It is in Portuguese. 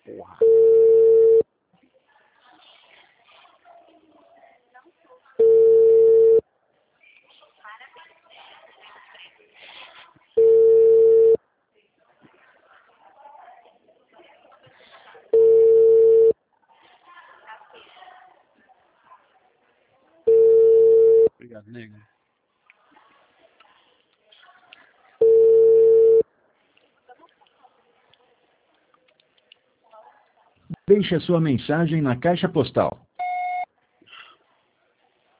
Porra. Obrigado, nego. Deixe a sua mensagem na caixa postal